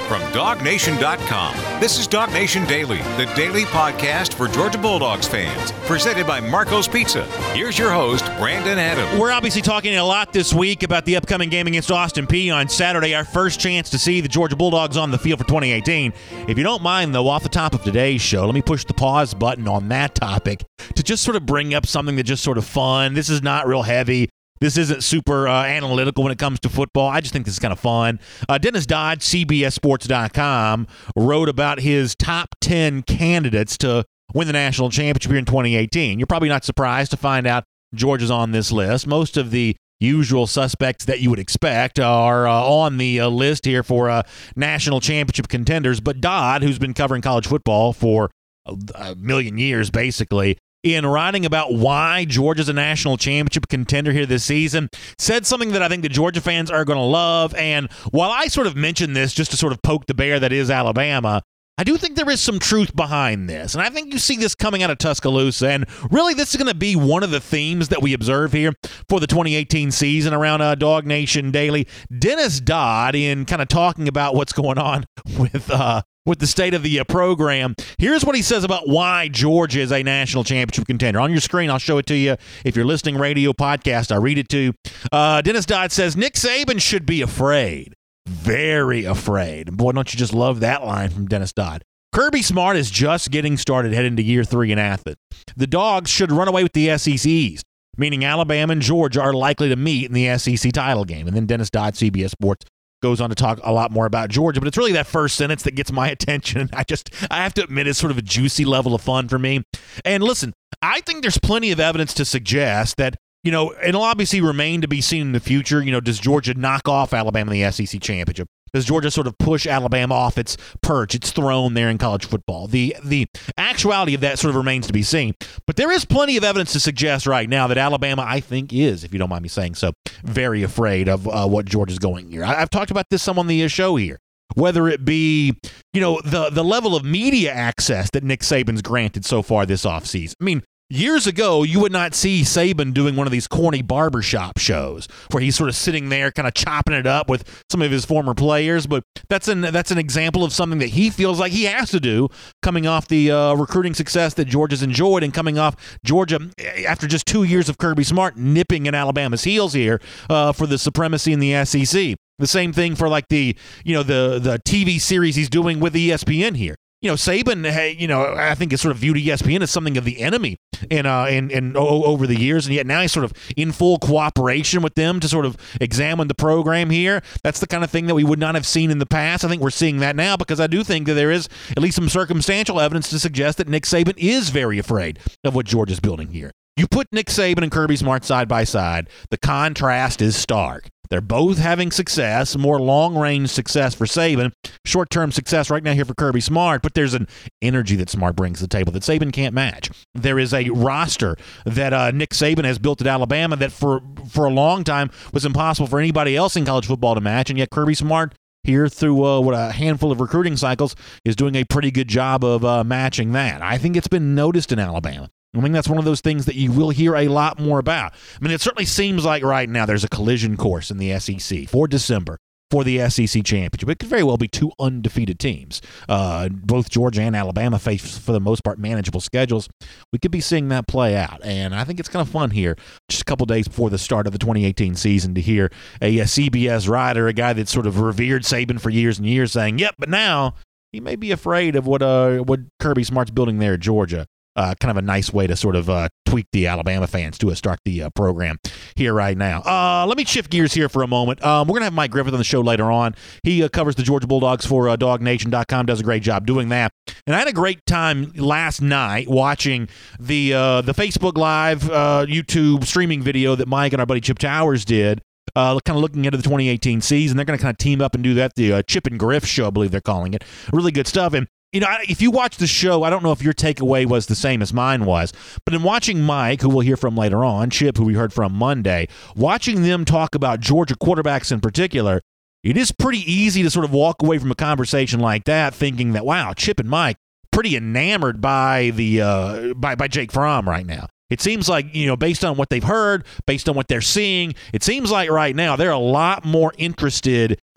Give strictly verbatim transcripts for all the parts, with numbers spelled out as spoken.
from dog nation dot com. This is Dog Nation Daily, the daily podcast for Georgia Bulldogs fans, presented by Marco's Pizza. Here's your host, Brandon Adams. We're obviously talking a lot this week about the upcoming game against Austin Peay on Saturday, our first chance to see the Georgia Bulldogs on the field for twenty eighteen. If you don't mind, though, off the top of today's show, let me push the pause button on that topic to just sort of bring up something that's just sort of fun. This is not real heavy. This isn't super uh, analytical when it comes to football. I just think this is kind of fun. Uh, Dennis Dodd, C B S Sports dot com, wrote about his top ten candidates to win the national championship here in twenty eighteen. You're probably not surprised to find out Georgia's on this list. Most of the usual suspects that you would expect are uh, on the uh, list here for uh, national championship contenders. But Dodd, who's been covering college football for a, a million years, basically, in writing about why Georgia's a national championship contender here this season, said something that I think the Georgia fans are going to love. And while I sort of mentioned this just to sort of poke the bear that is Alabama, I do think there is some truth behind this. And I think you see this coming out of Tuscaloosa. And really, this is going to be one of the themes that we observe here for the twenty eighteen season around uh, Dog Nation Daily. Dennis Dodd, in kind of talking about what's going on with uh, with the state of the uh, program, here's what he says about why Georgia is a national championship contender. On your screen, I'll show it to you. If you're listening radio podcast, I'll read it to you. Uh, Dennis Dodd says, Nick Saban should be afraid. Very afraid. Boy, don't you just love that line from Dennis Dodd. Kirby Smart is just getting started heading into year three in Athens. The Dogs should run away with the S E C East, meaning Alabama and Georgia are likely to meet in the S E C title game. And then Dennis Dodd, C B S Sports, goes on to talk a lot more about Georgia, but it's really that first sentence that gets my attention. I just, I have to admit, it's sort of a juicy level of fun for me. And listen, I think there's plenty of evidence to suggest that, you know, it'll obviously remain to be seen in the future. You know, does Georgia knock off Alabama in the S E C championship? Does Georgia sort of push Alabama off its perch, its throne there in college football? The the actuality of that sort of remains to be seen. But there is plenty of evidence to suggest right now that Alabama, I think, is, if you don't mind me saying so, very afraid of uh, what Georgia's going here. I, I've talked about this some on the show here. Whether it be, you know, the, the level of media access that Nick Saban's granted so far this offseason. I mean, years ago, you would not see Saban doing one of these corny barbershop shows where he's sort of sitting there kind of chopping it up with some of his former players. But that's an that's an example of something that he feels like he has to do coming off the uh, recruiting success that Georgia's enjoyed and coming off Georgia after just two years of Kirby Smart nipping in Alabama's heels here uh, for the supremacy in the S E C. The same thing for like the, you know, the the T V series he's doing with E S P N here. You know, Saban, hey, you know, I think has sort of viewed E S P N as something of the enemy in, uh, in, in oh, over the years, and yet now he's sort of in full cooperation with them to sort of examine the program here. That's the kind of thing that we would not have seen in the past. I think we're seeing that now because I do think that there is at least some circumstantial evidence to suggest that Nick Saban is very afraid of what Georgia's building here. You put Nick Saban and Kirby Smart side by side, the contrast is stark. They're both having success, more long-range success for Saban, short-term success right now here for Kirby Smart, but there's an energy that Smart brings to the table that Saban can't match. There is a roster that uh, Nick Saban has built at Alabama that for, for a long time was impossible for anybody else in college football to match, and yet Kirby Smart here through uh, what a handful of recruiting cycles is doing a pretty good job of uh, matching that. I think it's been noticed in Alabama. I mean, that's one of those things that you will hear a lot more about. I mean, it certainly seems like right now there's a collision course in the S E C for December for the S E C championship. It could very well be two undefeated teams. Uh, both Georgia and Alabama face, for the most part, manageable schedules. We could be seeing that play out, and I think it's kind of fun here, just a couple days before the start of the twenty eighteen season, to hear a, a C B S writer, a guy that sort of revered Saban for years and years, saying, yep, but now he may be afraid of what, uh, what Kirby Smart's building there at Georgia. Uh, kind of a nice way to sort of uh, tweak the Alabama fans to uh, start the uh, program here right now. Uh, let me shift gears here for a moment. Um, we're going to have Mike Griffith on the show later on. He uh, covers the Georgia Bulldogs for uh, dog nation dot com, does a great job doing that. And I had a great time last night watching the uh, the Facebook Live uh, YouTube streaming video that Mike and our buddy Chip Towers did. Uh, kind of looking into the twenty eighteen season. They're going to kind of team up and do that, the uh, Chip and Griff show, I believe they're calling it. Really good stuff. And you know, if you watch the show, I don't know if your takeaway was the same as mine was, but in watching Mike, who we'll hear from later on, Chip, who we heard from Monday, watching them talk about Georgia quarterbacks in particular, it is pretty easy to sort of walk away from a conversation like that thinking that, wow, Chip and Mike, pretty enamored by the uh, by, by Jake Fromm right now. It seems like, you know, based on what they've heard, based on what they're seeing, it seems like right now they're a lot more interested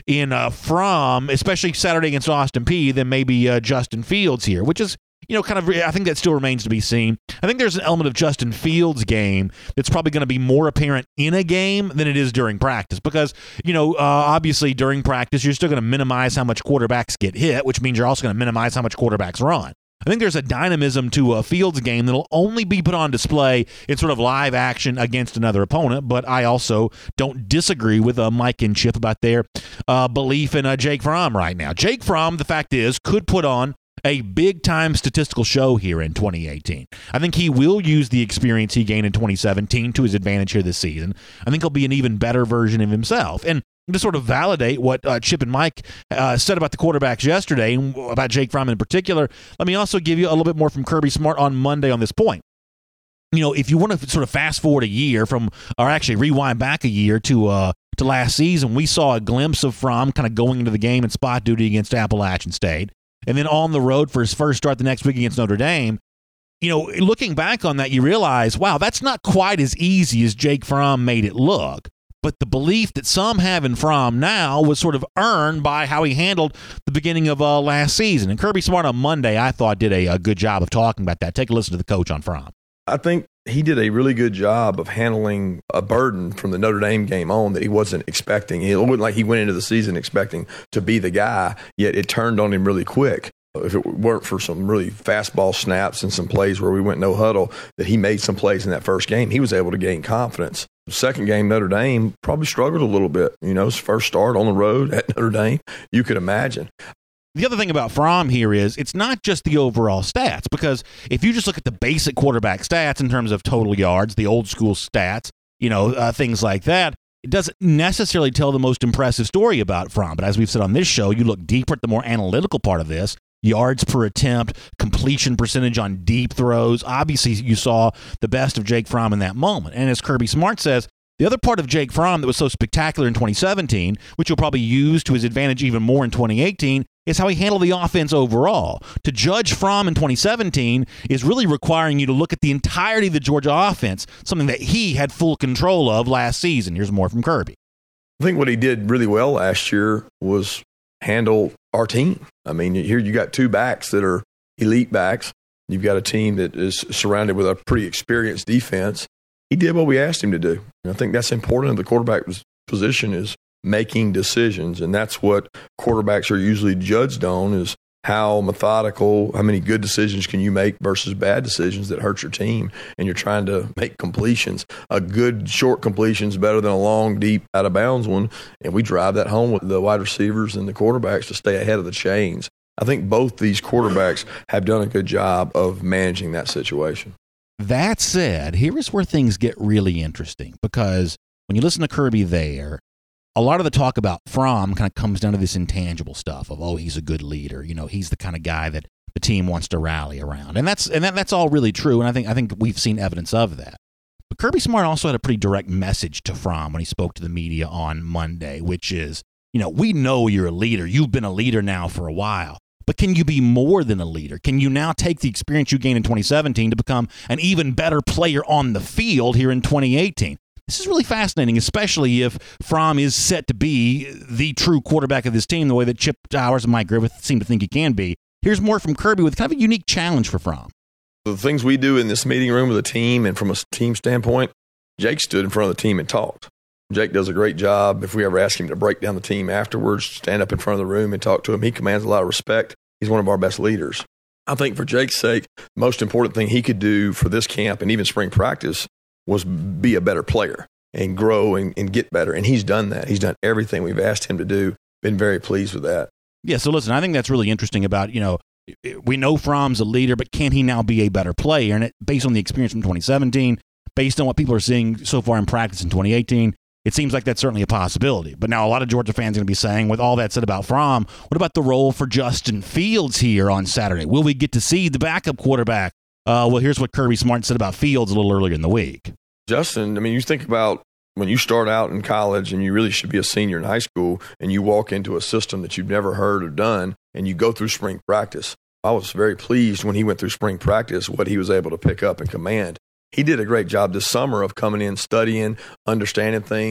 in uh, Fromm, especially Saturday against Austin Peay, than maybe uh, Justin Fields here, which is, you know, kind of, I think that still remains to be seen. I think there's an element of Justin Fields' game that's probably going to be more apparent in a game than it is during practice because, you know, uh, obviously during practice, you're still going to minimize how much quarterbacks get hit, which means you're also going to minimize how much quarterbacks run. I think there's a dynamism to a Fields game that'll only be put on display in sort of live action against another opponent, but I also don't disagree with uh, Mike and Chip about their uh, belief in uh, Jake Fromm right now. Jake Fromm, the fact is, could put on a big-time statistical show here in twenty eighteen. I think he will use the experience he gained in twenty seventeen to his advantage here this season. I think he'll be an even better version of himself. And to sort of validate what uh, Chip and Mike uh, said about the quarterbacks yesterday, and about Jake Fromm in particular, let me also give you a little bit more from Kirby Smart on Monday on this point. You know, if you want to sort of fast forward a year from, or actually rewind back a year to uh, to last season, we saw a glimpse of Fromm kind of going into the game in spot duty against Appalachian State, and then on the road for his first start the next week against Notre Dame. You know, looking back on that, you realize, wow, that's not quite as easy as Jake Fromm made it look. But the belief that some have in Fromm now was sort of earned by how he handled the beginning of uh, last season. And Kirby Smart on Monday, I thought, did a, a good job of talking about that. Take a listen to the coach on Fromm. I think he did a really good job of handling a burden from the Notre Dame game on that he wasn't expecting. It wasn't like he went into the season expecting to be the guy, yet it turned on him really quick. If it weren't for some really fastball snaps and some plays where we went no huddle, that he made some plays in that first game, he was able to gain confidence. The second game, Notre Dame probably struggled a little bit. You know, his first start on the road at Notre Dame, you could imagine. The other thing about Fromm here is it's not just the overall stats, because if you just look at the basic quarterback stats in terms of total yards, the old school stats, you know, uh, things like that, it doesn't necessarily tell the most impressive story about Fromm. But as we've said on this show, you look deeper at the more analytical part of this. Yards per attempt, completion percentage on deep throws. Obviously, you saw the best of Jake Fromm in that moment. And as Kirby Smart says, the other part of Jake Fromm that was so spectacular in twenty seventeen, which he'll probably use to his advantage even more in twenty eighteen, is how he handled the offense overall. To judge Fromm in twenty seventeen is really requiring you to look at the entirety of the Georgia offense, something that he had full control of last season. Here's more from Kirby. I think what he did really well last year was handle our team. I mean, here you got two backs that are elite backs. You've got a team that is surrounded with a pretty experienced defense. He did what we asked him to do. And I think that's important in the quarterback position, is making decisions. And that's what quarterbacks are usually judged on, is how methodical, how many good decisions can you make versus bad decisions that hurt your team. And you're trying to make completions. A good short completion is better than a long, deep, out of bounds one. And we drive that home with the wide receivers and the quarterbacks to stay ahead of the chains. I think both these quarterbacks have done a good job of managing that situation. That said, here is where things get really interesting, because when you listen to Kirby there, a lot of the talk about Fromm kind of comes down to this intangible stuff of, oh, he's a good leader. You know, he's the kind of guy that the team wants to rally around. And that's and that, that's all really true, and I think I think we've seen evidence of that. But Kirby Smart also had a pretty direct message to Fromm when he spoke to the media on Monday, which is, you know, we know you're a leader. You've been a leader now for a while. But can you be more than a leader? Can you now take the experience you gained in twenty seventeen to become an even better player on the field here in twenty eighteen? This is really fascinating, especially if Fromm is set to be the true quarterback of this team, the way that Chip Towers and Mike Griffith seem to think he can be. Here's more from Kirby with kind of a unique challenge for Fromm. The things we do in this meeting room with a team, and from a team standpoint, Jake stood in front of the team and talked. Jake does a great job. If we ever ask him to break down the team afterwards, stand up in front of the room and talk to him, he commands a lot of respect. He's one of our best leaders. I think for Jake's sake, the most important thing he could do for this camp and even spring practice was be a better player and grow and, and get better. And he's done that. He's done everything we've asked him to do. Been very pleased with that. Yeah, so listen, I think that's really interesting about, you know, we know Fromm's a leader, but can he now be a better player? And it, based on the experience from twenty seventeen, based on what people are seeing so far in practice in twenty eighteen, it seems like that's certainly a possibility. But now a lot of Georgia fans are going to be saying, with all that said about Fromm, what about the role for Justin Fields here on Saturday? Will we get to see the backup quarterback? Uh, well, here's what Kirby Smart said about Fields a little earlier in the week. Justin, I mean, you think about when you start out in college and you really should be a senior in high school, and you walk into a system that you've never heard or done, and you go through spring practice. I was very pleased when he went through spring practice, what he was able to pick up and command. He did a great job this summer of coming in, studying, understanding things,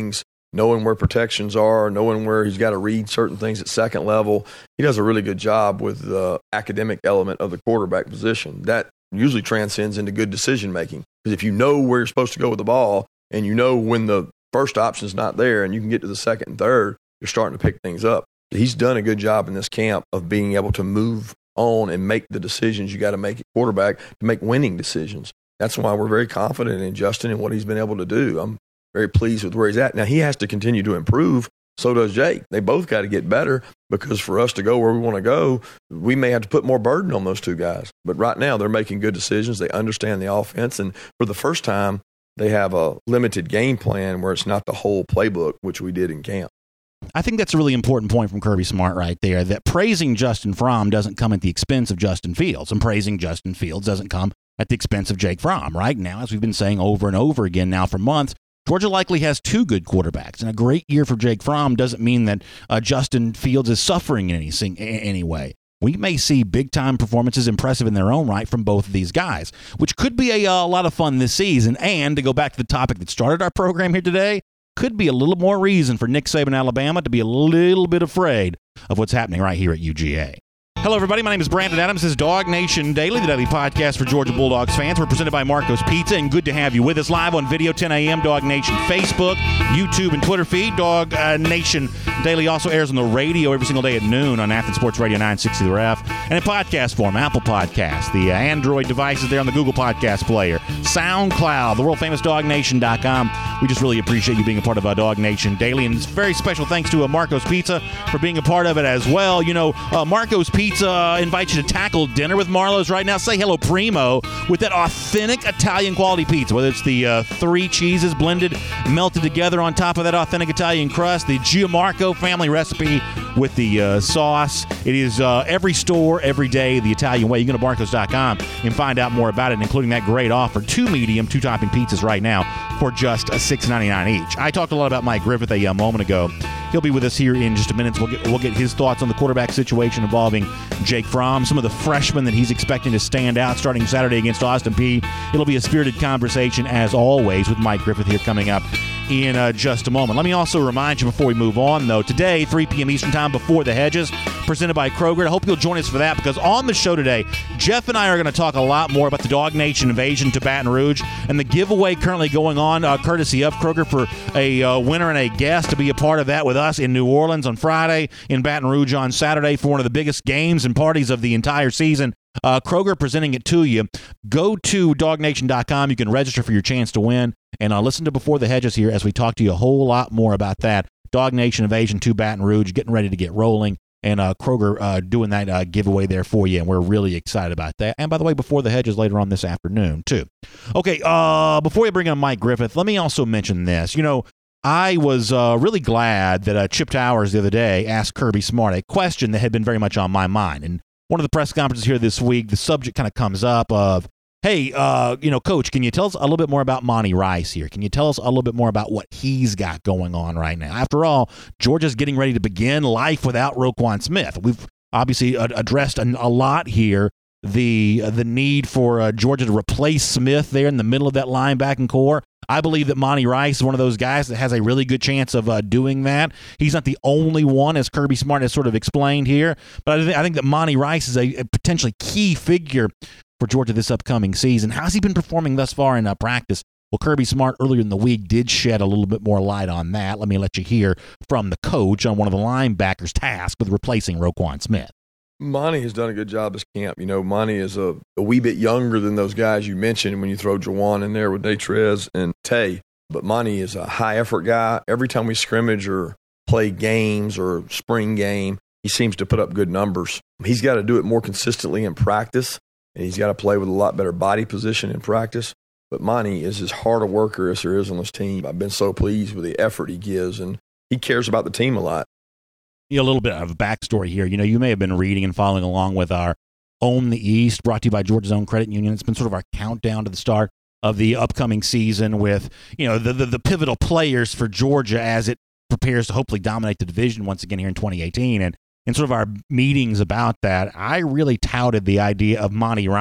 knowing where protections are, knowing where he's got to read certain things at second level. He does a really good job with the academic element of the quarterback position. That usually transcends into good decision-making. Because if you know where you're supposed to go with the ball and you know when the first option's not there and you can get to the second and third, you're starting to pick things up. He's done a good job in this camp of being able to move on and make the decisions you got to make at quarterback to make winning decisions. That's why we're very confident in Justin and what he's been able to do. I'm very pleased with where he's at. Now, he has to continue to improve. So does Jake. They both got to get better because for us to go where we want to go, we may have to put more burden on those two guys. But right now, they're making good decisions. They understand the offense. And for the first time, they have a limited game plan where it's not the whole playbook, which we did in camp. I think that's a really important point from Kirby Smart right there, that praising Justin Fromm doesn't come at the expense of Justin Fields, and praising Justin Fields doesn't come at the expense of Jake Fromm. Right now, as we've been saying over and over again now for months, Georgia likely has two good quarterbacks, and a great year for Jake Fromm doesn't mean that uh, Justin Fields is suffering in any, in any way. We may see big-time performances impressive in their own right from both of these guys, which could be a, a lot of fun this season. And to go back to the topic that started our program here today, could be a little more reason for Nick Saban, Alabama, to be a little bit afraid of what's happening right here at U G A. Hello, everybody. My name is Brandon Adams. This is Dog Nation Daily, the daily podcast for Georgia Bulldogs fans. We're presented by Marco's Pizza, and good to have you with us live on video, ten a.m., Dog Nation Facebook, YouTube, and Twitter feed. Dog uh, Nation Daily also airs on the radio every single day at noon on Athens Sports Radio nine sixty The Ref, and in podcast form, Apple Podcasts, the uh, Android devices there on the Google Podcast Player, SoundCloud, the world-famous dog nation dot com. We just really appreciate you being a part of uh, Dog Nation Daily, and it's very special thanks to uh, Marco's Pizza for being a part of it as well. You know, uh, Marco's Pizza Uh, invite you to tackle dinner with Marlo's right now. Say hello, Primo, with that authentic Italian quality pizza, whether it's the uh, three cheeses blended, melted together on top of that authentic Italian crust, the Giamarco family recipe with the uh, sauce. It is uh, every store, every day, the Italian way. You can go to Marcos dot com and find out more about it, including that great offer, two medium, two topping pizzas right now for just six ninety-nine each. I talked a lot about Mike Griffith a uh, moment ago. He'll be with us here in just a minute. So we'll get, we'll get his thoughts on the quarterback situation involving Jake Fromm, some of the freshmen that he's expecting to stand out starting Saturday against Austin Peay. It'll be a spirited conversation, as always, with Mike Griffith here coming up in uh, just a moment. Let me also remind you before we move on, though, today, three p.m. Eastern Time, Before the Hedges, presented by Kroger. I hope you'll join us for that, because on the show today, Jeff and I are going to talk a lot more about the Dog Nation invasion to Baton Rouge and the giveaway currently going on, uh, courtesy of Kroger, for a uh, winner and a guest to be a part of that with us in New Orleans on Friday, in Baton Rouge on Saturday for one of the biggest games and parties of the entire season. Uh, Kroger presenting it to you. Go to dog nation dot com. You can register for your chance to win. And uh, listen to Before the Hedges here as we talk to you a whole lot more about that. Dog Nation invasion to Baton Rouge, getting ready to get rolling. And uh, Kroger uh, doing that uh, giveaway there for you. And we're really excited about that. And by the way, Before the Hedges later on this afternoon, too. Okay, uh, before we bring on Mike Griffith, let me also mention this. You know, I was uh, really glad that uh, Chip Towers the other day asked Kirby Smart a question that had been very much on my mind. And one of the press conferences here this week, the subject kind of comes up of, hey, uh, you know, Coach, can you tell us a little bit more about Monty Rice here? Can you tell us a little bit more about what he's got going on right now? After all, Georgia's getting ready to begin life without Roquan Smith. We've obviously uh, addressed a, a lot here, the uh, the need for uh, Georgia to replace Smith there in the middle of that linebacking core. I believe that Monty Rice is one of those guys that has a really good chance of uh, doing that. He's not the only one, as Kirby Smart has sort of explained here, but I, th- I think that Monty Rice is a, a potentially key figure for Georgia this upcoming season. How's he been performing thus far in uh, practice? Well, Kirby Smart earlier in the week did shed a little bit more light on that. Let me let you hear from the coach on one of the linebackers tasked with replacing Roquan Smith. Monty has done a good job this camp. You know, Monty is a, a wee bit younger than those guys you mentioned when you throw Jawan in there with Natrez and Tay. But Monty is a high-effort guy. Every time we scrimmage or play games or spring game, he seems to put up good numbers. He's got to do it more consistently in practice, and he's got to play with a lot better body position in practice. But Monty is as hard a worker as there is on this team. I've been so pleased with the effort he gives, and he cares about the team a lot. You know, a little bit of a backstory here. You know, you may have been reading and following along with our Own the East, brought to you by Georgia's Own Credit Union. It's been sort of our countdown to the start of the upcoming season with, you know, the, the, the pivotal players for Georgia as it prepares to hopefully dominate the division once again here in twenty eighteen. And in sort of our meetings about that, I really touted the idea of Monty Rice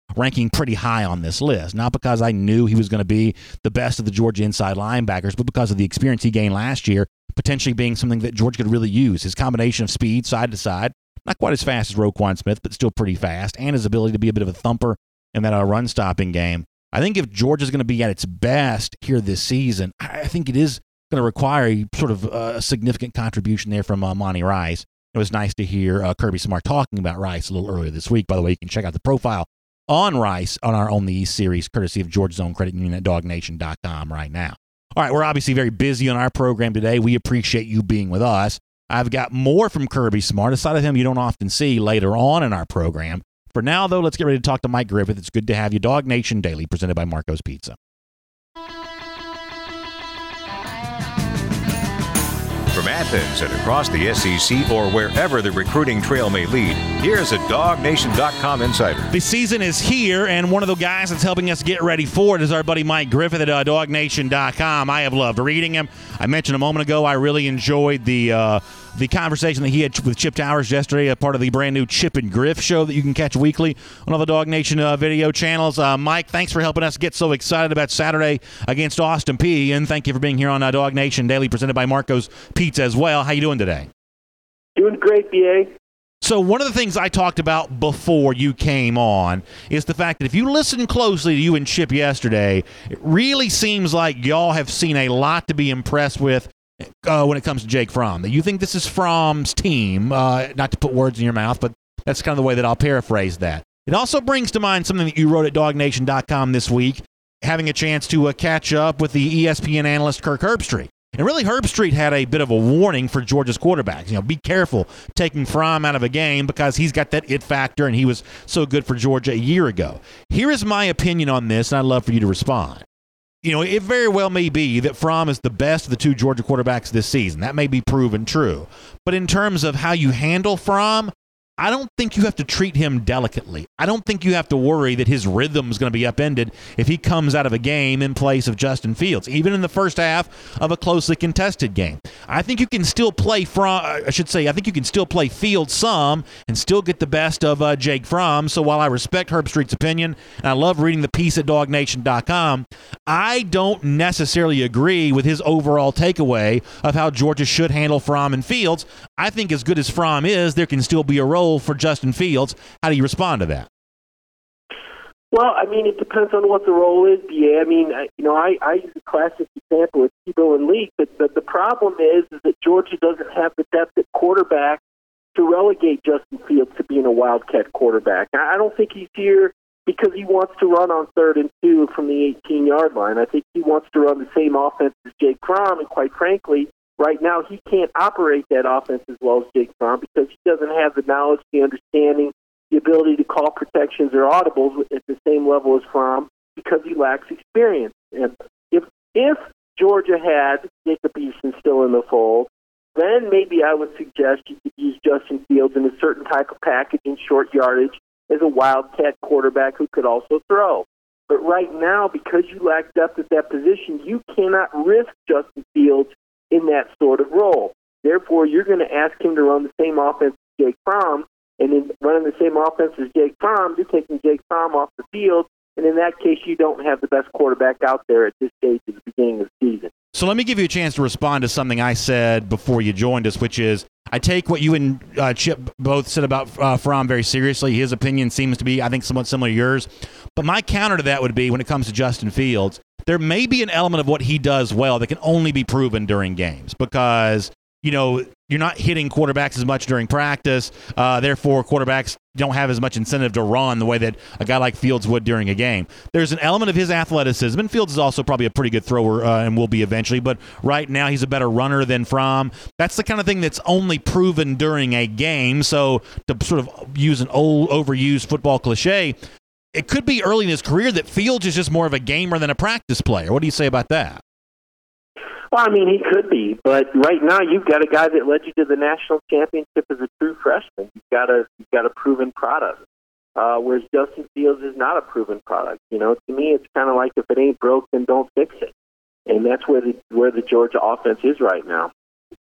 ranking pretty high on this list. Not because I knew he was going to be the best of the Georgia inside linebackers, but because of the experience he gained last year, potentially being something that Georgia could really use. His combination of speed, side to side, not quite as fast as Roquan Smith, but still pretty fast, and his ability to be a bit of a thumper in that uh, run-stopping game. I think if Georgia's going to be at its best here this season, I think it is going to require a sort of uh, a significant contribution there from uh, Monty Rice. It was nice to hear uh, Kirby Smart talking about Rice a little earlier this week. By the way, you can check out the profile on Rice on our On the East series, courtesy of Georgia Zone Credit Union at dog nation dot com right now. All right, we're obviously very busy on our program today. We appreciate you being with us. I've got more from Kirby Smart, a side of him you don't often see later on in our program. For now, though, let's get ready to talk to Mike Griffith. It's good to have you. Dog Nation Daily, presented by Marco's Pizza. From Athens and across the S E C or wherever the recruiting trail may lead, here's a dog nation dot com insider. The season is here, and one of the guys that's helping us get ready for it is our buddy Mike Griffith at uh, dog nation dot com. I have loved reading him. I mentioned a moment ago I really enjoyed the uh, the conversation that he had with Chip Towers yesterday, a part of the brand new Chip and Griff show that you can catch weekly on all the Dog Nation uh, video channels. Uh, Mike, thanks for helping us get so excited about Saturday against Austin Peay, and thank you for being here on uh, Dog Nation Daily, presented by Marco's Pizza as well. How you doing today? Doing great, B A. So one of the things I talked about before you came on is the fact that if you listen closely to you and Chip yesterday, it really seems like y'all have seen a lot to be impressed with uh, when it comes to Jake Fromm. That you think this is Fromm's team, uh, not to put words in your mouth, but that's kind of the way that I'll paraphrase that. It also brings to mind something that you wrote at dog nation dot com this week, having a chance to uh, catch up with the E S P N analyst Kirk Herbstreit. And really, Herbstreit had a bit of a warning for Georgia's quarterbacks. You know, be careful taking Fromm out of a game because he's got that it factor, and he was so good for Georgia a year ago. Here is my opinion on this, and I'd love for you to respond. You know, it very well may be that Fromm is the best of the two Georgia quarterbacks this season. That may be proven true. But in terms of how you handle Fromm, I don't think you have to treat him delicately. I don't think you have to worry that his rhythm is going to be upended if he comes out of a game in place of Justin Fields, even in the first half of a closely contested game. I think you can still play Fromm, I should say, I think you can still play Fields some and still get the best of uh, Jake Fromm. So while I respect Herbstreit's opinion, and I love reading the piece at dog nation dot com, I don't necessarily agree with his overall takeaway of how Georgia should handle Fromm and Fields. I think as good as Fromm is, there can still be a role for Justin Fields. How do you respond to that? Well, I mean, it depends on what the role is, B A. I mean, I, you know, I, I use a classic example with Tebow and Leak, but the, the problem is, is that Georgia doesn't have the depth at quarterback to relegate Justin Fields to being a wildcat quarterback. I don't think he's here because he wants to run on third and two from the eighteen-yard line. I think he wants to run the same offense as Jake Fromm, and quite frankly, right now, he can't operate that offense as well as Jake Fromm because he doesn't have the knowledge, the understanding, the ability to call protections or audibles at the same level as Fromm because he lacks experience. And if if Georgia had Jacob Eason still in the fold, then maybe I would suggest you could use Justin Fields in a certain type of package in short yardage as a wildcat quarterback who could also throw. But right now, because you lack depth at that position, you cannot risk Justin Fields in that sort of role. Therefore, you're going to ask him to run the same offense as Jake Fromm, and in running the same offense as Jake Fromm, you're taking Jake Fromm off the field, and in that case, you don't have the best quarterback out there at this stage at the beginning of the season. So let me give you a chance to respond to something I said before you joined us, which is I take what you and uh, Chip both said about uh, Fromm very seriously. His opinion seems to be, I think, somewhat similar to yours. But my counter to that would be when it comes to Justin Fields, there may be an element of what he does well that can only be proven during games because, you know, you're not hitting quarterbacks as much during practice. Uh, therefore, quarterbacks don't have as much incentive to run the way that a guy like Fields would during a game. There's an element of his athleticism, and Fields is also probably a pretty good thrower uh, and will be eventually, but right now he's a better runner than Fromm. That's the kind of thing that's only proven during a game. So to sort of use an old, overused football cliche, it could be early in his career that Fields is just more of a gamer than a practice player. What do you say about that? Well, I mean, he could be, but right now you've got a guy that led you to the national championship as a true freshman. You've got a you've got a proven product, uh, whereas Justin Fields is not a proven product. You know, to me, it's kind of like if it ain't broke, then don't fix it, and that's where the where the Georgia offense is right now.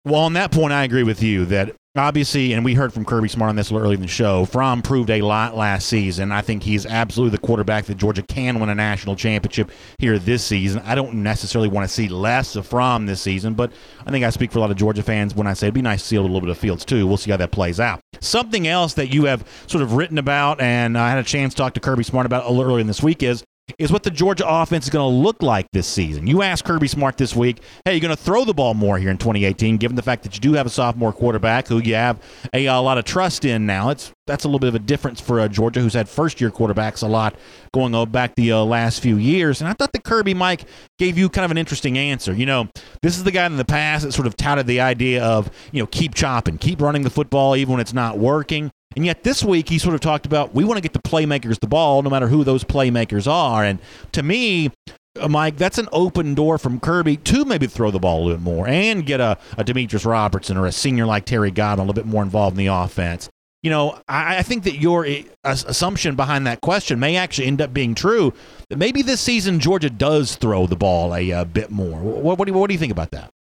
Well, on that point, I agree with you that obviously, and we heard from Kirby Smart on this a little earlier in the show, Fromm proved a lot last season. I think he's absolutely the quarterback that Georgia can win a national championship here this season. I don't necessarily want to see less of Fromm this season, but I think I speak for a lot of Georgia fans when I say it'd be nice to see a little bit of Fields too. We'll see how that plays out. Something else that you have sort of written about, and I had a chance to talk to Kirby Smart about a little earlier in this week, is is what the Georgia offense is going to look like this season. You asked Kirby Smart this week, hey, you're going to throw the ball more here in twenty eighteen, given the fact that you do have a sophomore quarterback who you have a, a lot of trust in now. It's That's a little bit of a difference for uh, Georgia, who's had first-year quarterbacks a lot going on back the uh, last few years. And I thought that Kirby, Mike, gave you kind of an interesting answer. You know, this is the guy in the past that sort of touted the idea of, you know, keep chopping, keep running the football even when it's not working. And yet this week he sort of talked about we want to get the playmakers the ball no matter who those playmakers are. And to me, Mike, that's an open door from Kirby to maybe throw the ball a little bit more and get a, a Demetrius Robertson or a senior like Terry Godwin a little bit more involved in the offense. You know, I, I think that your uh, assumption behind that question may actually end up being true. That maybe this season Georgia does throw the ball a, a bit more. What, what, do you, what do you think about that?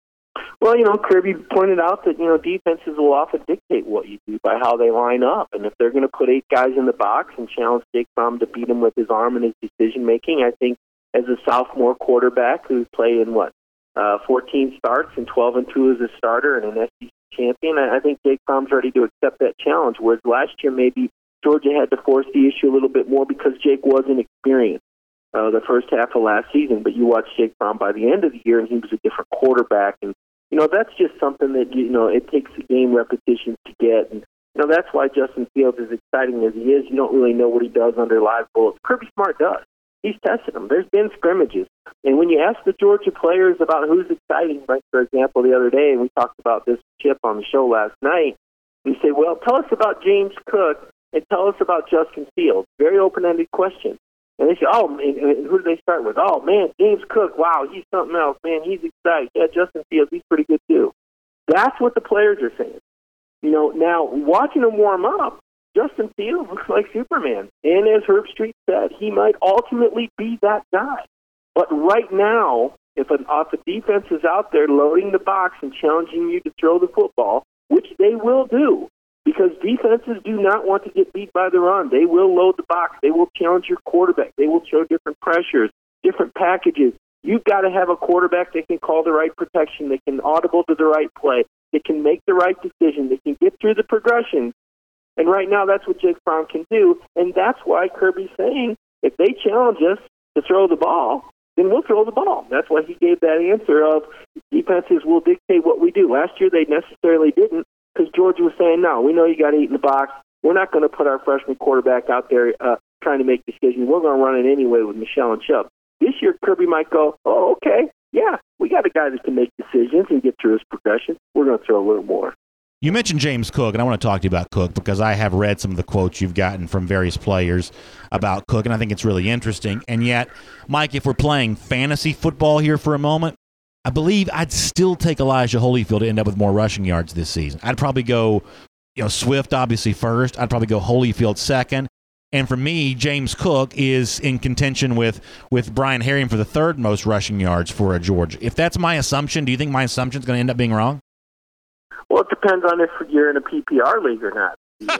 Well, you know, Kirby pointed out that, you know, defenses will often dictate what you do by how they line up. And if they're going to put eight guys in the box and challenge Jake Fromm to beat him with his arm and his decision-making, I think as a sophomore quarterback who's played in, what, uh, fourteen starts and twelve and two as a starter and an S E C champion, I, I think Jake Fromm's ready to accept that challenge, whereas last year maybe Georgia had to force the issue a little bit more because Jake wasn't experienced uh, the first half of last season. But you watch Jake Fromm by the end of the year, and he was a different quarterback. And you know, that's just something that, you know, it takes game repetitions to get. And, you know, that's why Justin Fields, as exciting as he is, you don't really know what he does under live bullets. Kirby Smart does. He's tested them. There's been scrimmages. And when you ask the Georgia players about who's exciting, like, for example, the other day, and we talked about this Chip on the show last night, we say, well, tell us about James Cook and tell us about Justin Fields. Very open-ended question. And they say, oh, and who do they start with? Oh, man, James Cook, wow, he's something else. Man, he's exciting. Yeah, Justin Fields, he's pretty good too. That's what the players are saying. You know, now, watching him warm up, Justin Fields looks like Superman. And as Herb Street said, he might ultimately be that guy. But right now, if, an, if a defense is out there loading the box and challenging you to throw the football, which they will do, because defenses do not want to get beat by the run. They will load the box. They will challenge your quarterback. They will show different pressures, different packages. You've got to have a quarterback that can call the right protection, that can audible to the right play, that can make the right decision, that can get through the progression. And right now, that's what Jake Fromm can do. And that's why Kirby's saying, if they challenge us to throw the ball, then we'll throw the ball. That's why he gave that answer of defenses will dictate what we do. Last year, they necessarily didn't, because Georgia was saying, no, we know you got to eat in the box. We're not going to put our freshman quarterback out there uh, trying to make decisions. We're going to run it anyway with Michelle and Chubb. This year, Kirby might go, oh, okay, yeah, we got a guy that can make decisions and get through his progression. We're going to throw a little more. You mentioned James Cook, and I want to talk to you about Cook because I have read some of the quotes you've gotten from various players about Cook, and I think it's really interesting. And yet, Mike, if we're playing fantasy football here for a moment, I believe I'd still take Elijah Holyfield to end up with more rushing yards this season. I'd probably go, you know, Swift obviously first. I'd probably go Holyfield second. And for me, James Cook is in contention with, with Brian Herrien for the third most rushing yards for a Georgia. If that's my assumption, do you think my assumption is going to end up being wrong? Well, it depends on if you're in a P P R league or not.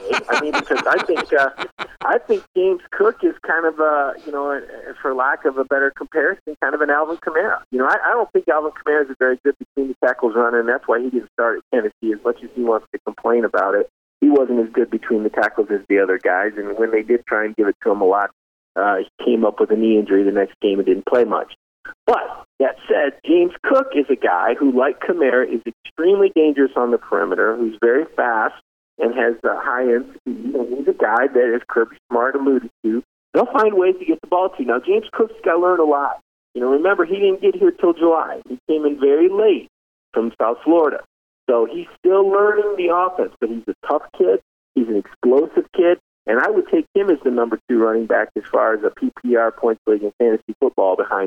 I mean, because I think uh, I think James Cook is kind of a, you know, for lack of a better comparison, kind of an Alvin Kamara. You know, I, I don't think Alvin Kamara is a very good between the tackles runner, and that's why he didn't start at Tennessee. As much as he wants to complain about it, he wasn't as good between the tackles as the other guys. And when they did try and give it to him a lot, uh, he came up with a knee injury the next game and didn't play much. But that said, James Cook is a guy who, like Kamara, is extremely dangerous on the perimeter, who's very fast and has a high-end speed. And he's a guy that, as Kirby Smart alluded to, they'll find ways to get the ball to. Now, James Cook's got to learn a lot. You know, remember, he didn't get here till July. He came in very late from South Florida. So he's still learning the offense, but he's a tough kid. He's an explosive kid. And I would take him as the number two running back as far as a P P R points league in fantasy football behind Swift.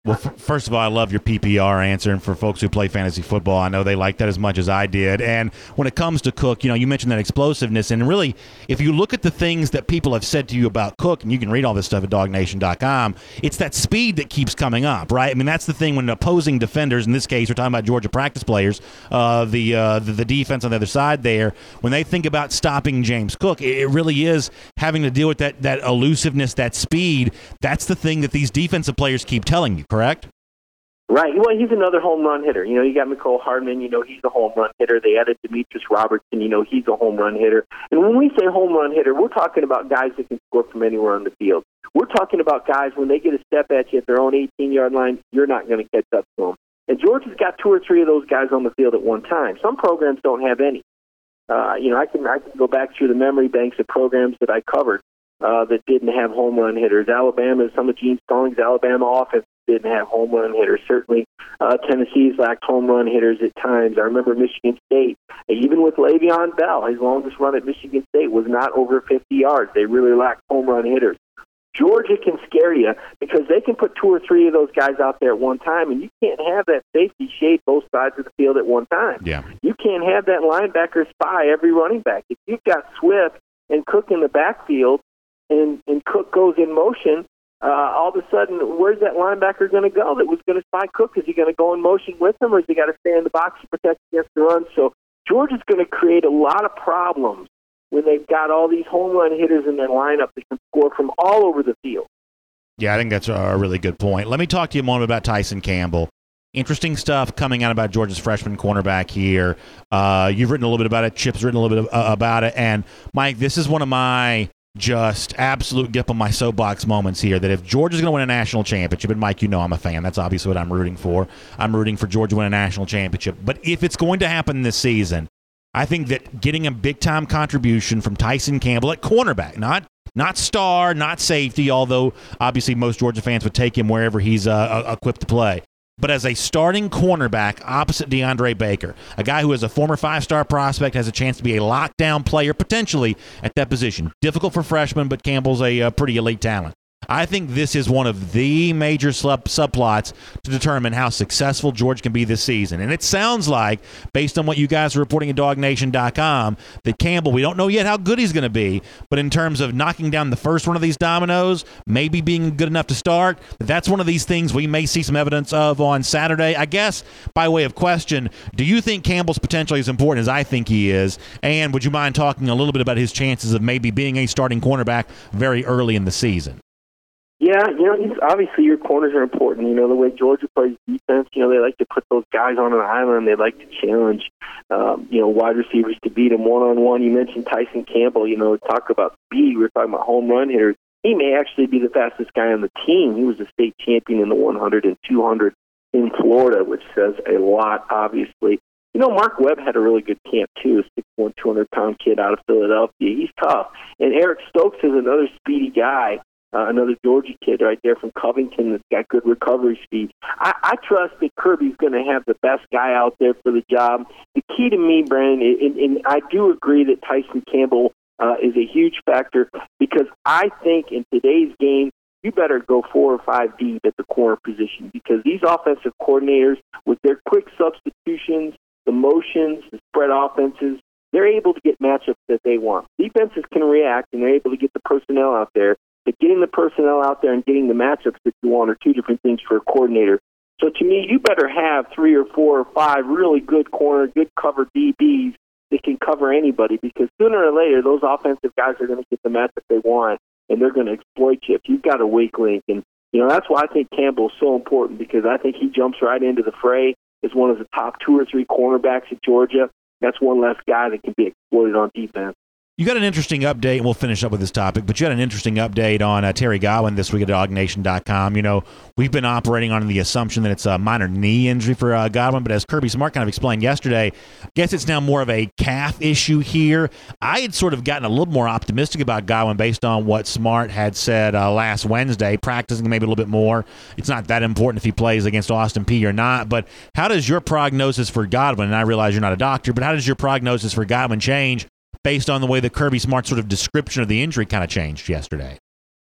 Well, f- first of all, I love your P P R answer, and for folks who play fantasy football, I know they like that as much as I did. And when it comes to Cook, you know, you mentioned that explosiveness, and really, if you look at the things that people have said to you about Cook, and you can read all this stuff at dog nation dot com, it's that speed that keeps coming up, right? I mean, that's the thing when opposing defenders, in this case, we're talking about Georgia practice players, uh, the, uh, the the defense on the other side there, when they think about stopping James Cook, it, it really is having to deal with that that elusiveness, that speed. That's the thing that these defensive players keep telling you. Correct? Right. Well, he's another home run hitter. You know, you got Mecole Hardman, you know, he's a home run hitter. They added Demetrius Robertson, you know, he's a home run hitter. And when we say home run hitter, we're talking about guys that can score from anywhere on the field. We're talking about guys, when they get a step at you at their own eighteen-yard line, you're not going to catch up to them. And Georgia's got two or three of those guys on the field at one time. Some programs don't have any. Uh, you know, I can, I can go back through the memory banks of programs that I covered uh, that didn't have home run hitters. Alabama, some of Gene Stallings' Alabama offense didn't have home run hitters. Certainly, uh, Tennessee's lacked home run hitters at times. I remember Michigan State, even with Le'Veon Bell, his longest run at Michigan State was not over fifty yards. They really lacked home run hitters. Georgia can scare you because they can put two or three of those guys out there at one time, and you can't have that safety shade both sides of the field at one time. Yeah. You can't have that linebacker spy every running back. If you've got Swift and Cook in the backfield and, and Cook goes in motion, uh, all of a sudden, where's that linebacker going to go that was going to spy Cook? Is he going to go in motion with him, or is he got to stay in the box to protect against the run? So Georgia's going to create a lot of problems when they've got all these home run hitters in their lineup that can score from all over the field. Yeah, I think that's a really good point. Let me talk to you a moment about Tyson Campbell. Interesting stuff coming out about Georgia's freshman cornerback here. Uh, you've written a little bit about it. Chip's written a little bit about it. And, Mike, this is one of my just absolute get up on my soapbox moments here, that if Georgia's going to win a national championship, and, Mike, you know I'm a fan. That's obviously what I'm rooting for. I'm rooting for Georgia to win a national championship. But if it's going to happen this season, I think that getting a big-time contribution from Tyson Campbell at cornerback, not not star, not safety, although obviously most Georgia fans would take him wherever he's uh, equipped to play, but as a starting cornerback opposite DeAndre Baker, a guy who is a former five-star prospect, has a chance to be a lockdown player potentially at that position. Difficult for freshmen, but Campbell's a, a pretty elite talent. I think this is one of the major sub- subplots to determine how successful Georgia can be this season. And it sounds like, based on what you guys are reporting at dog nation dot com, that Campbell, we don't know yet how good he's going to be, but in terms of knocking down the first one of these dominoes, maybe being good enough to start, that's one of these things we may see some evidence of on Saturday. I guess, by way of question, do you think Campbell's potential is as important as I think he is? And would you mind talking a little bit about his chances of maybe being a starting cornerback very early in the season? Yeah, you know, he's, obviously your corners are important. You know, the way Georgia plays defense, you know, they like to put those guys on an island. They like to challenge, um, you know, wide receivers to beat them one-on-one. You mentioned Tyson Campbell, you know, talk about speed. We were talking about home run hitters. He may actually be the fastest guy on the team. He was a state champion in the one hundred and two hundred in Florida, which says a lot, obviously. You know, Mark Webb had a really good camp, too, a six foot one, two hundred pound kid out of Philadelphia. He's tough. And Eric Stokes is another speedy guy. Uh, another Georgia kid right there from Covington that's got good recovery speed. I, I trust that Kirby's going to have the best guy out there for the job. The key to me, Brandon, and, and I do agree that Tyson Campbell uh, is a huge factor, because I think in today's game, you better go four or five deep at the corner position, because these offensive coordinators, with their quick substitutions, the motions, the spread offenses, they're able to get matchups that they want. Defenses can react, and they're able to get the personnel out there. But getting the personnel out there and getting the matchups that you want are two different things for a coordinator. So to me, you better have three or four or five really good corner, good cover D Bs that can cover anybody, because sooner or later, those offensive guys are going to get the matchup they want, and they're going to exploit you if you've got a weak link. And, you know, that's why I think Campbell's so important, because I think he jumps right into the fray as one of the top two or three cornerbacks at Georgia. That's one less guy that can be exploited on defense. You got an interesting update, and we'll finish up with this topic, but you had an interesting update on uh, Terry Godwin this week at dog nation dot com. You know, we've been operating on the assumption that it's a minor knee injury for uh, Godwin, but as Kirby Smart kind of explained yesterday, I guess it's now more of a calf issue here. I had sort of gotten a little more optimistic about Godwin based on what Smart had said uh, last Wednesday, practicing maybe a little bit more. It's not that important if he plays against Austin Peay or not, but how does your prognosis for Godwin, and I realize you're not a doctor, but how does your prognosis for Godwin change based on the way the Kirby Smart sort of description of the injury kind of changed yesterday?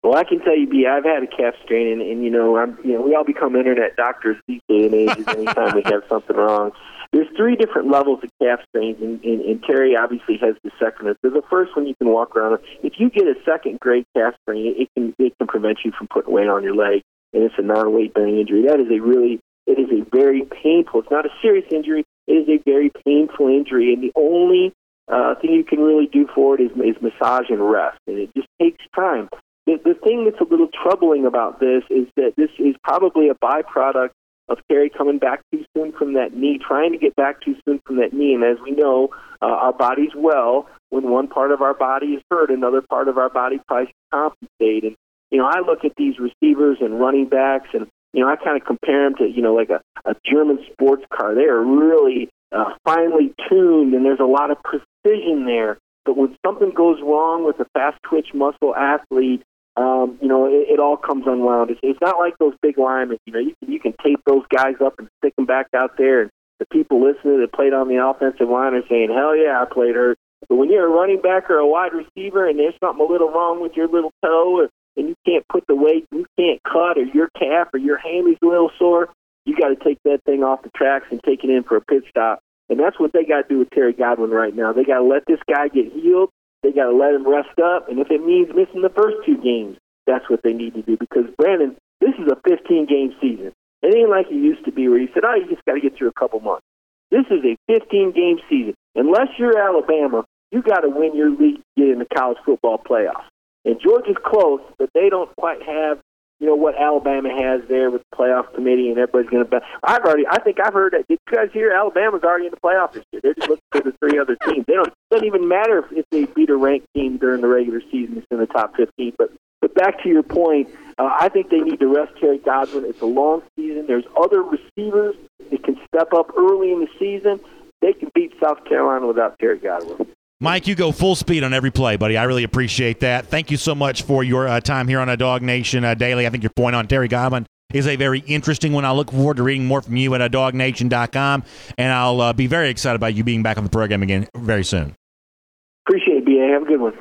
Well, I can tell you, B, I've had a calf strain, and, and you know, I'm, you know, we all become internet doctors these day and ages anytime we have something wrong. There's three different levels of calf strains, and, and, and Terry obviously has the second. So the first one you can walk around with. If you get a second-grade calf strain, it can it can prevent you from putting weight on your leg, and it's a non-weight-bearing injury. That is a really, it is a very painful. It's not a serious injury. It is a very painful injury, and the only uh, thing you can really do for it is, is massage and rest, and it just takes time. The, the thing that's a little troubling about this is that this is probably a byproduct of Terry coming back too soon from that knee, trying to get back too soon from that knee. And as we know, uh, our body's well. When one part of our body is hurt, another part of our body tries to compensate. And, you know, I look at these receivers and running backs, and, you know, I kind of compare them to, you know, like a, a German sports car. They are really uh, finely tuned, and there's a lot of precision there. But when something goes wrong with a fast-twitch muscle athlete, Um, you know, it, it all comes unwound. It's, it's not like those big linemen. You know, you can, you can tape those guys up and stick them back out there, and the people listening that played on the offensive line are saying, hell yeah, I played hurt. But when you're a running back or a wide receiver and there's something a little wrong with your little toe, or, and you can't put the weight, you can't cut, or your calf or your hammy is a little sore, you got to take that thing off the tracks and take it in for a pit stop. And that's what they got to do with Terry Godwin right now. They got to let this guy get healed. They got to let him rest up, and if it means missing the first two games, that's what they need to do. Because, Brandon, this is a fifteen-game season. It ain't like it used to be where you said, oh, you just got to get through a couple months. This is a fifteen-game season. Unless you're Alabama, you got to win your league to get in the college football playoffs. And Georgia's close, but they don't quite have, you know, what Alabama has there with the playoff committee, and everybody's going to bet. I've already, I think I've heard that. Did you guys hear Alabama's already in the playoffs this year? They're just looking for the three other teams. They don't. It doesn't even matter if, if they beat a ranked team during the regular season. It's in the top fifteen. But but back to your point, uh, I think they need to rest Terry Godwin. It's a long season. There's other receivers that can step up early in the season. They can beat South Carolina without Terry Godwin. Mike, you go full speed on every play, buddy. I really appreciate that. Thank you so much for your uh, time here on a Dog Nation uh, Daily. I think your point on Terry Godwin is a very interesting one. I look forward to reading more from you at uh, dog nation dot com, and I'll uh, be very excited about you being back on the program again very soon. Appreciate it, B A. Have a good one.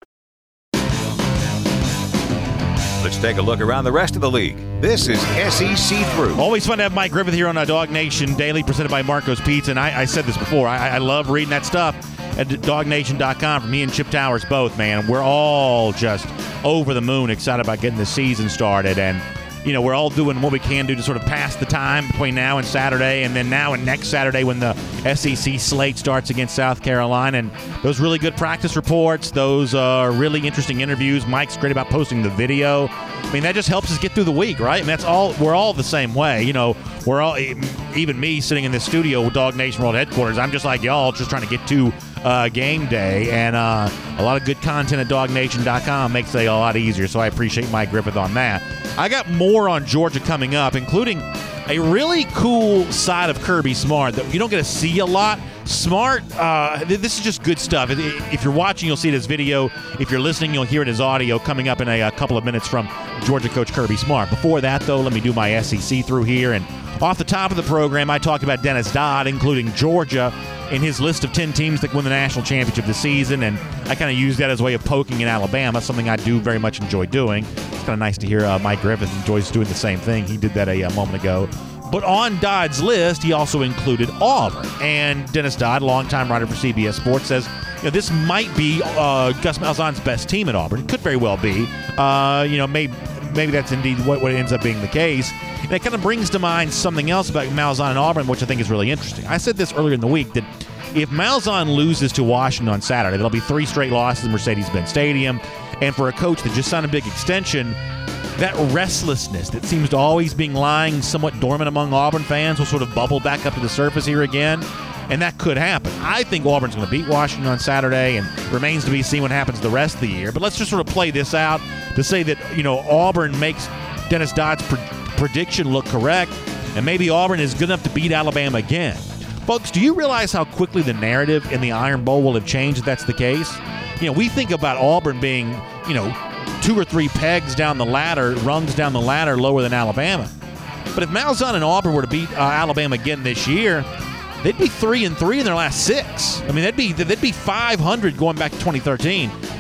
Let's take a look around the rest of the league. This is S E C Through. Always fun to have Mike Griffith here on a Dog Nation Daily, presented by Marco's Pizza. And I, I said this before, I, I love reading that stuff at dog nation dot com. For me and Chip Towers both, man, we're all just over the moon excited about getting the season started. And, you know, we're all doing what we can do to sort of pass the time between now and Saturday, and then now and next Saturday when the S E C slate starts against South Carolina. And those really good practice reports, those uh, really interesting interviews. Mike's great about posting the video. I mean, that just helps us get through the week, right? And that's all. We're all the same way. You know, we're all, even me sitting in this studio with Dog Nation World Headquarters, I'm just like y'all, just trying to get to uh, game day. And uh, a lot of good content at dog nation dot com makes it a lot easier. So I appreciate Mike Griffith on that. I got more on Georgia coming up, including a really cool side of Kirby Smart that you don't get to see a lot. Smart, uh, this is just good stuff. If you're watching, you'll see it as video. If you're listening, you'll hear it as audio coming up in a, a couple of minutes from Georgia coach Kirby Smart. Before that, though, let me do my S E C through here. And off the top of the program, I talked about Dennis Dodd, including Georgia, in his list of ten teams that win the national championship this season. And I kind of use that as a way of poking in Alabama, something I do very much enjoy doing. It's kind of nice to hear uh, Mike Griffith enjoys doing the same thing. He did that a, a moment ago. But on Dodd's list, he also included Auburn. And Dennis Dodd, longtime writer for C B S Sports, says, you know, this might be uh, Gus Malzahn's best team at Auburn. It could very well be. Uh, you know, maybe maybe that's indeed what, what ends up being the case. And it kind of brings to mind something else about Malzahn and Auburn, which I think is really interesting. I said this earlier in the week, that if Malzahn loses to Washington on Saturday, there'll be three straight losses in Mercedes-Benz Stadium. And for a coach that just signed a big extension, that restlessness that seems to always be lying somewhat dormant among Auburn fans will sort of bubble back up to the surface here again, and that could happen. I think Auburn's going to beat Washington on Saturday, and remains to be seen what happens the rest of the year. But let's just sort of play this out to say that, you know, Auburn makes Dennis Dodd's pre- prediction look correct, and maybe Auburn is good enough to beat Alabama again. Folks, do you realize how quickly the narrative in the Iron Bowl will have changed if that's the case? You know, we think about Auburn being, you know, two or three pegs down the ladder, rungs down the ladder lower than Alabama. But if Malzahn and Auburn were to beat uh, Alabama again this year, they'd be three and three in their last six. I mean, they'd be they'd be five hundred going back to twenty thirteen.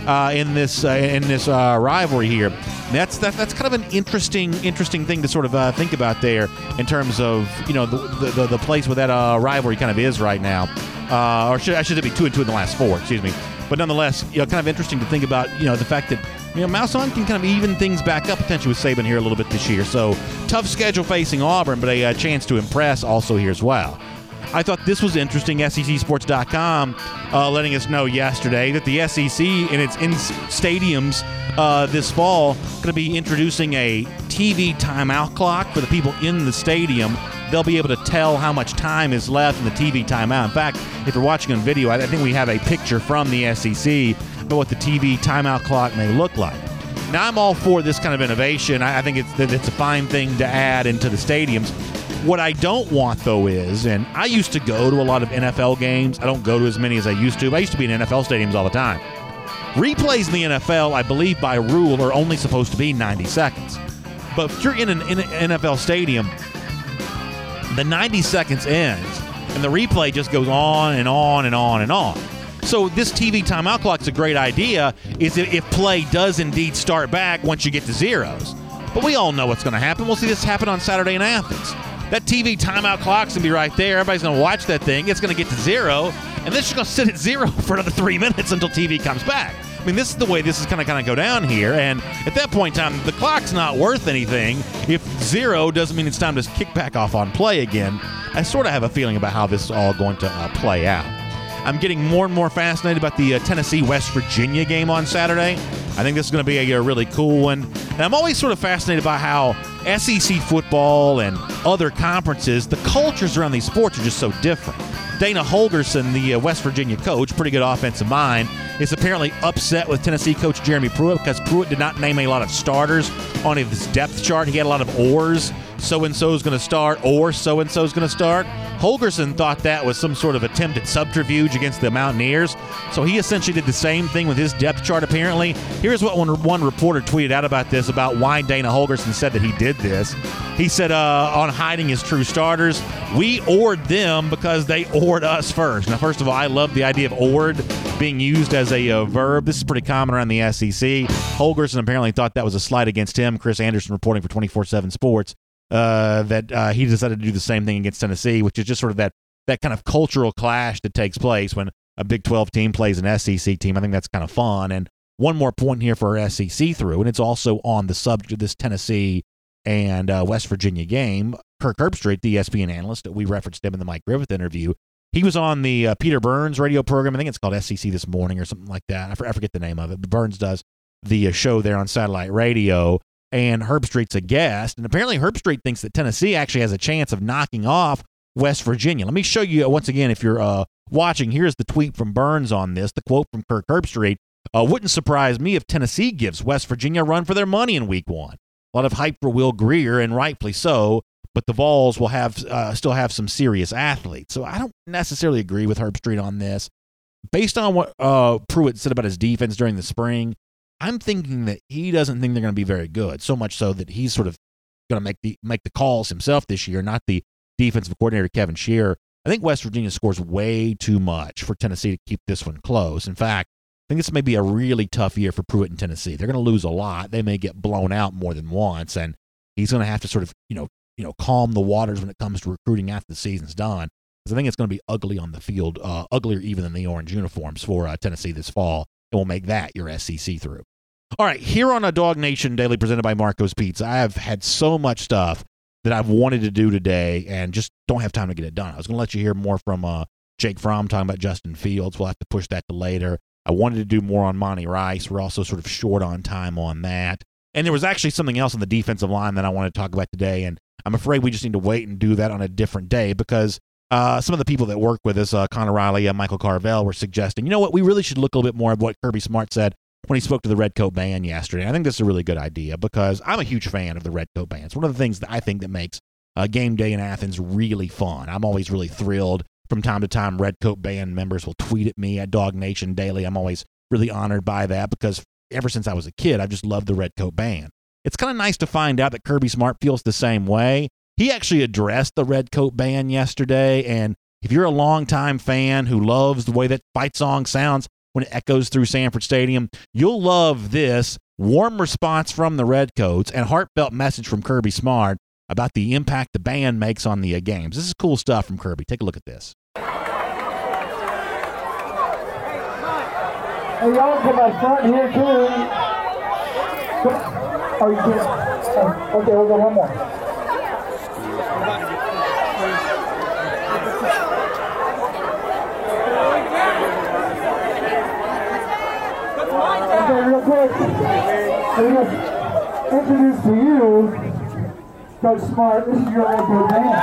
uh, in this uh, in this uh, rivalry here. That's that, that's kind of an interesting interesting thing to sort of uh, think about there in terms of you know the the, the place where that uh, rivalry kind of is right now, uh, or should I should it be two and two in the last four? Excuse me. But nonetheless, you know, kind of interesting to think about, you know, the fact that, you know, Malzahn can kind of even things back up potentially with Saban here a little bit this year. So tough schedule facing Auburn, but a, a chance to impress also here as well. I thought this was interesting. S E C Sports dot com uh, letting us know yesterday that the S E C in its in stadiums uh, this fall going to be introducing a T V timeout clock for the people in the stadium. They'll be able to tell how much time is left in the T V timeout. In fact, if you're watching on video, I think we have a picture from the S E C about what the T V timeout clock may look like. Now, I'm all for this kind of innovation. I think it's, it's a fine thing to add into the stadiums. What I don't want, though, is, and I used to go to a lot of N F L games. I don't go to as many as I used to. But I used to be in N F L stadiums all the time. Replays in the N F L, I believe by rule, are only supposed to be ninety seconds. But if you're in an N F L stadium, the ninety seconds ends, and the replay just goes on and on and on and on. So this T V timeout clock is a great idea is if play does indeed start back once you get to zeros. But we all know what's going to happen. We'll see this happen on Saturday in Athens. That T V timeout clock's going to be right there. Everybody's going to watch that thing. It's going to get to zero, and then it's just going to sit at zero for another three minutes until T V comes back. I mean, this is the way this is going to kind of go down here, and at that point in time, the clock's not worth anything. If zero doesn't mean it's time to kick back off on play again, I sort of have a feeling about how this is all going to uh, play out. I'm getting more and more fascinated about the uh, Tennessee-West Virginia game on Saturday. I think this is going to be a, a really cool one. And I'm always sort of fascinated by how S E C football and other conferences, the cultures around these sports are just so different. Dana Holgorsen, the uh, West Virginia coach, pretty good offensive mind, is apparently upset with Tennessee coach Jeremy Pruitt because Pruitt did not name a lot of starters on his depth chart. He had a lot of ors. So-and-so is going to start, or so-and-so is going to start. Holgorsen thought that was some sort of attempt at subterfuge against the Mountaineers. So he essentially did the same thing with his depth chart, apparently. Here's what one, one reporter tweeted out about this, about why Dana Holgorsen said that he did this. He said, uh, on hiding his true starters, we ored them because they ored us first. Now, first of all, I love the idea of ored being used as a uh, verb. This is pretty common around the S E C. Holgorsen apparently thought that was a slight against him. Chris Anderson reporting for twenty-four seven Sports. Uh, that uh, he decided to do the same thing against Tennessee, which is just sort of that that kind of cultural clash that takes place when a Big twelve team plays an S E C team. I think that's kind of fun. And one more point here for our S E C through, and it's also on the subject of this Tennessee and uh, West Virginia game. Kirk Herbstreit, the E S P N analyst, we referenced him in the Mike Griffith interview. He was on the uh, Peter Burns radio program. I think it's called S E C This Morning or something like that. I forget the name of it, but Burns does the uh, show there on satellite radio. And Herbstreit's a guest, and apparently Herbstreit thinks that Tennessee actually has a chance of knocking off West Virginia. Let me show you once again, if you're uh, watching, here's the tweet from Burns on this, the quote from Kirk Herbstreit. Uh, wouldn't surprise me if Tennessee gives West Virginia a run for their money in week one. A lot of hype for Will Grier, and rightfully so, but the Vols will have uh, still have some serious athletes. So I don't necessarily agree with Herbstreit on this. Based on what uh, Pruitt said about his defense during the spring, I'm thinking that he doesn't think they're going to be very good, so much so that he's sort of going to make the make the calls himself this year, not the defensive coordinator Kevin Shearer. I think West Virginia scores way too much for Tennessee to keep this one close. In fact, I think this may be a really tough year for Pruitt and Tennessee. They're going to lose a lot. They may get blown out more than once, and he's going to have to sort of you know you know calm the waters when it comes to recruiting after the season's done. Because I think it's going to be ugly on the field, uh, uglier even than the orange uniforms for uh, Tennessee this fall. And we'll make that your S E C through. All right, here on a Dog Nation Daily presented by Marco's Pizza, I have had so much stuff that I've wanted to do today and just don't have time to get it done. I was going to let you hear more from uh, Jake Fromm talking about Justin Fields. We'll have to push that to later. I wanted to do more on Monty Rice. We're also sort of short on time on that. And there was actually something else on the defensive line that I wanted to talk about today, and I'm afraid we just need to wait and do that on a different day because uh, some of the people that work with us, uh, Connor Riley and Michael Carvel, were suggesting, you know what, we really should look a little bit more at what Kirby Smart said when he spoke to the Redcoat Band yesterday. I think this is a really good idea because I'm a huge fan of the Redcoat Band. It's one of the things that I think that makes uh, game day in Athens really fun. I'm always really thrilled. From time to time, Redcoat Band members will tweet at me at Dog Nation Daily. I'm always really honored by that because ever since I was a kid, I've just loved the Redcoat Band. It's kind of nice to find out that Kirby Smart feels the same way. He actually addressed the Redcoat Band yesterday, and if you're a longtime fan who loves the way that fight song sounds, when it echoes through Sanford Stadium. You'll love this warm response from the Redcoats and heartfelt message from Kirby Smart about the impact the band makes on the uh, games. This is cool stuff from Kirby. Take a look at this. Hey, y'all come up front here, too. Oh, you can't. Oh, okay, we'll go one more. Okay, real quick. We're going to introduce to you Coach Smart. This is your Redcoat band.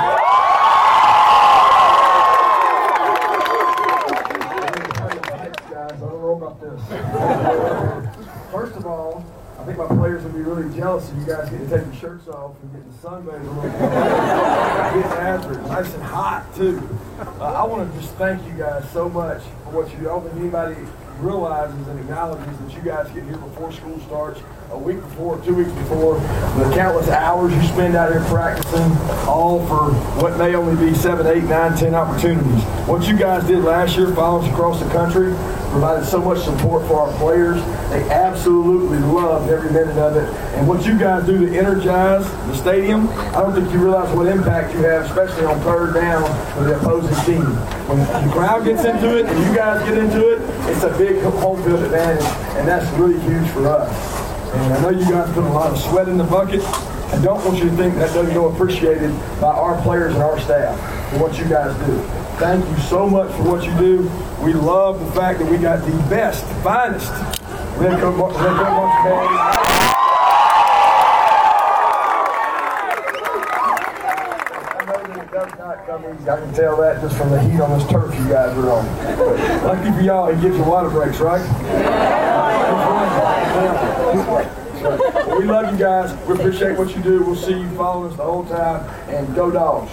About this. First of all, I think my players would be really jealous of you guys getting to take your shirts off and getting sunbathed a little bit. Getting after it. Nice and hot, too. Uh, I want to just thank you guys so much for what you do. I don't think anybody realizes and acknowledges that you guys get here before school starts, a week before, two weeks before, the countless hours you spend out here practicing, all for what may only be seven, eight, nine, ten opportunities. What you guys did last year, following us across the country, provided so much support for our players. They absolutely loved every minute of it. And what you guys do to energize the stadium, I don't think you realize what impact you have, especially on third down for the opposing team. When the crowd gets into it and you guys get into it, it's a big home field advantage, and that's really huge for us. And I know you guys put a lot of sweat in the bucket. I don't want you to think that doesn't go appreciated by our players and our staff for what you guys do. Thank you so much for what you do. We love the fact that we got the best, finest Redcoat March Band. I know that it does not come easy. I can tell that just from the heat on this turf you guys are on. But lucky for y'all, it gives you water breaks, right? So, we love you guys. We appreciate what you do. We'll see you following us the whole time. And go Dogs.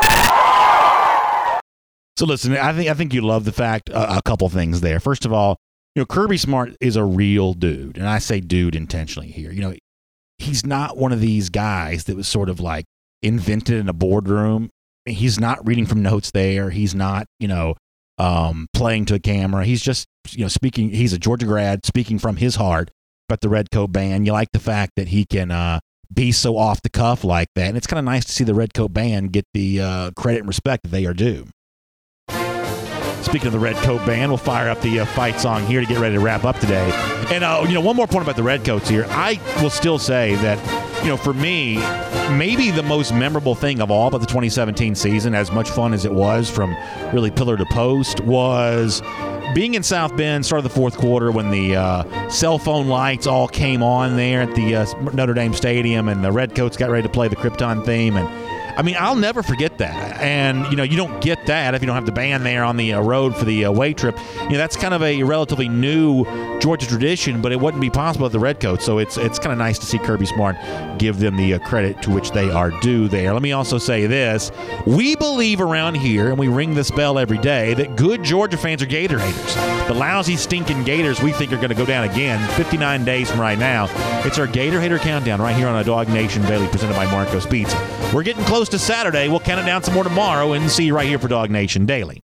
So listen, I think I think you love the fact uh, a couple things there. First of all, you know, Kirby Smart is a real dude, and I say dude intentionally here. You know, he's not one of these guys that was sort of like invented in a boardroom. He's not reading from notes there. He's not, you know, um, playing to a camera. He's just, you know, speaking. He's a Georgia grad speaking from his heart about the Redcoat Band. You like the fact that he can uh, be so off the cuff like that, and it's kind of nice to see the Redcoat Band get the uh, credit and respect that they are due. Speaking of the Redcoat Band, we'll fire up the uh, fight song here to get ready to wrap up today. And, uh, you know, one more point about the Redcoats here. I will still say that, you know, for me, maybe the most memorable thing of all about the twenty seventeen season, as much fun as it was from really pillar to post, was being in South Bend, start of the fourth quarter, when the uh, cell phone lights all came on there at the uh, Notre Dame Stadium and the Redcoats got ready to play the Krypton theme. And I mean, I'll never forget that. And, you know, you don't get that if you don't have the band there on the uh, road for the away trip. You know, that's kind of a relatively new Georgia tradition, but it wouldn't be possible at the Redcoats. So it's it's kind of nice to see Kirby Smart give them the uh, credit to which they are due there. Let me also say this. We believe around here, and we ring this bell every day, that good Georgia fans are Gator haters. The lousy, stinking Gators we think are going to go down again fifty-nine days from right now. It's our Gator Hater Countdown right here on a Dog Nation Daily presented by Marco's Pizza. We're getting close to Saturday. We'll count it down some more tomorrow and see you right here for Dog Nation Daily.